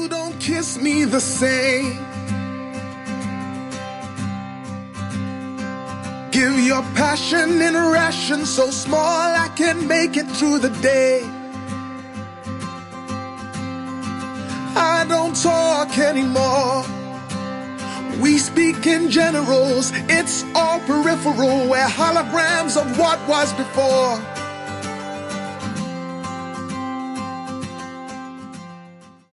don't kiss me the same. Give your passion in a ration so small I can make it through the day. I don't talk anymore. We speak in generals, it's all peripheral. We're holograms of what was before.